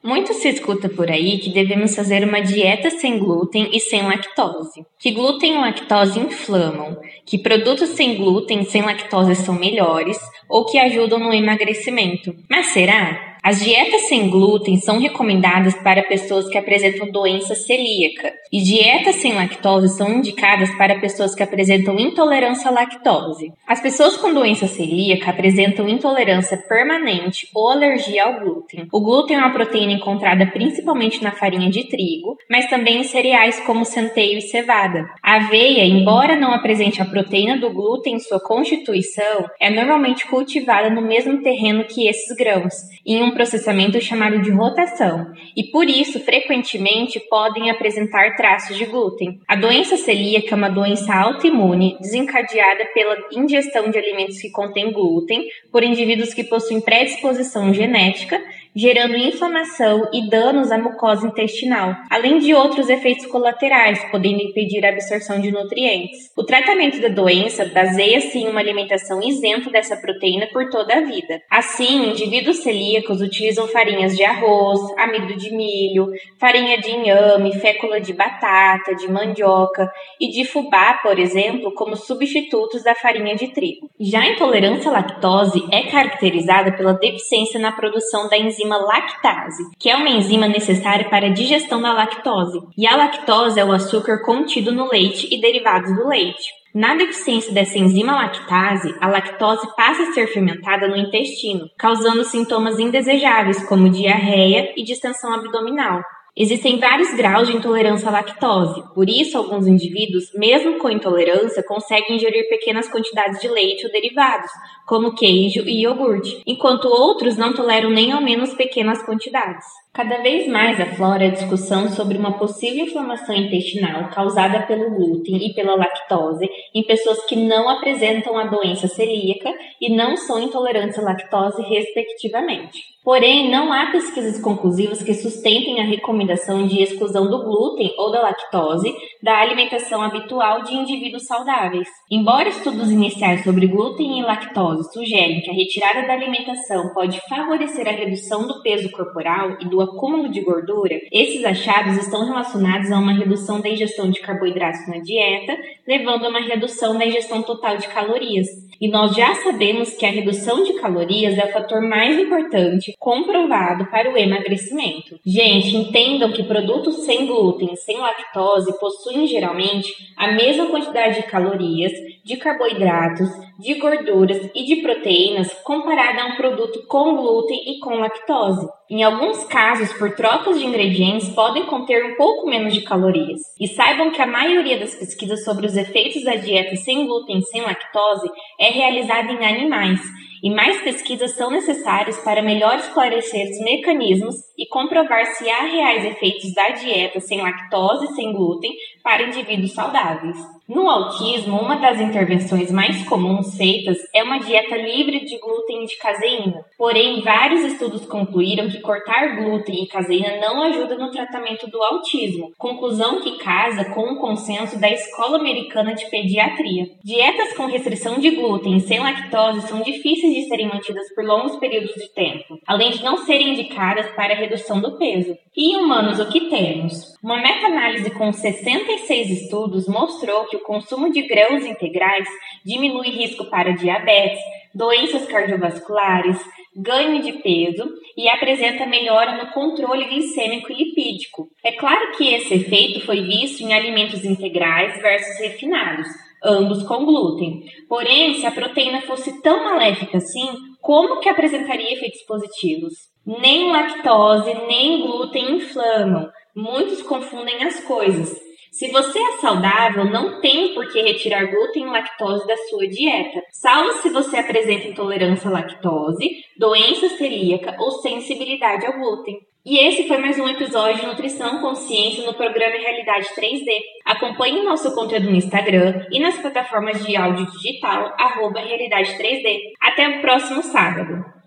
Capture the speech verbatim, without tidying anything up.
Muito se escuta por aí que devemos fazer uma dieta sem glúten e sem lactose, que glúten e lactose inflamam, que produtos sem glúten e sem lactose são melhores ou que ajudam no emagrecimento. Mas será? As dietas sem glúten são recomendadas para pessoas que apresentam doença celíaca e dietas sem lactose são indicadas para pessoas que apresentam intolerância à lactose. As pessoas com doença celíaca apresentam intolerância permanente ou alergia ao glúten. O glúten é uma proteína encontrada principalmente na farinha de trigo, mas também em cereais como centeio e cevada. A aveia, embora não apresente a proteína do glúten em sua constituição, é normalmente cultivada no mesmo terreno que esses grãos, em um processamento chamado de rotação, e por isso frequentemente podem apresentar traços de glúten. A doença celíaca é uma doença autoimune desencadeada pela ingestão de alimentos que contêm glúten por indivíduos que possuem predisposição genética, gerando inflamação e danos à mucosa intestinal, além de outros efeitos colaterais, podendo impedir a absorção de nutrientes. O tratamento da doença baseia-se em uma alimentação isenta dessa proteína por toda a vida. Assim, indivíduos celíacos utilizam farinhas de arroz, amido de milho, farinha de inhame, fécula de batata, de mandioca e de fubá, por exemplo, como substitutos da farinha de trigo. Já a intolerância à lactose é caracterizada pela deficiência na produção da enzima lactase, que é uma enzima necessária para a digestão da lactose. E a lactose é o açúcar contido no leite e derivados do leite. Na deficiência dessa enzima lactase, a lactose passa a ser fermentada no intestino, causando sintomas indesejáveis como diarreia e distensão abdominal. Existem vários graus de intolerância à lactose, por isso alguns indivíduos, mesmo com intolerância, conseguem ingerir pequenas quantidades de leite ou derivados, como queijo e iogurte, enquanto outros não toleram nem ao menos pequenas quantidades. Cada vez mais aflora a discussão sobre uma possível inflamação intestinal causada pelo glúten e pela lactose em pessoas que não apresentam a doença celíaca e não são intolerantes à lactose, respectivamente. Porém, não há pesquisas conclusivas que sustentem a recomendação de exclusão do glúten ou da lactose da alimentação habitual de indivíduos saudáveis. Embora estudos iniciais sobre glúten e lactose sugerem que a retirada da alimentação pode favorecer a redução do peso corporal e do acúmulo de gordura, esses achados estão relacionados a uma redução da ingestão de carboidratos na dieta, levando a uma redução da ingestão total de calorias. E nós já sabemos que a redução de calorias é o fator mais importante comprovado para o emagrecimento. Gente, entendam que produtos sem glúten e sem lactose possuem geralmente a mesma quantidade de calorias, de carboidratos, de gorduras e de proteínas comparada a um produto com glúten e com lactose. Em alguns casos, por trocas de ingredientes, podem conter um pouco menos de calorias. E saibam que a maioria das pesquisas sobre os efeitos da dieta sem glúten e sem lactose é realizada em animais, e mais pesquisas são necessárias para melhor esclarecer os mecanismos e comprovar se há reais efeitos da dieta sem lactose e sem glúten para indivíduos saudáveis. No autismo, uma das intervenções mais comuns feitas é uma dieta livre de glúten e de caseína. Porém, vários estudos concluíram que cortar glúten e caseína não ajuda no tratamento do autismo, conclusão que casa com o consenso da Escola Americana de Pediatria. Dietas com restrição de glúten e sem lactose são difíceis de serem mantidas por longos períodos de tempo, além de não serem indicadas para a redução do peso. E em humanos, o que temos? Uma meta-análise com sessenta e seis estudos mostrou que o consumo de grãos integrais diminui risco para diabetes, doenças cardiovasculares, ganho de peso e apresenta melhora no controle glicêmico e lipídico. É claro que esse efeito foi visto em alimentos integrais versus refinados, ambos com glúten. Porém, se a proteína fosse tão maléfica assim, como que apresentaria efeitos positivos? Nem lactose, nem glúten inflamam. Muitos confundem as coisas. Se você é saudável, não tem por que retirar glúten e lactose da sua dieta, salvo se você apresenta intolerância à lactose, doença celíaca ou sensibilidade ao glúten. E esse foi mais um episódio de Nutrição Consciência no programa Realidade três D. Acompanhe nosso conteúdo no Instagram e nas plataformas de áudio digital, arroba Realidade três D. Até o próximo sábado.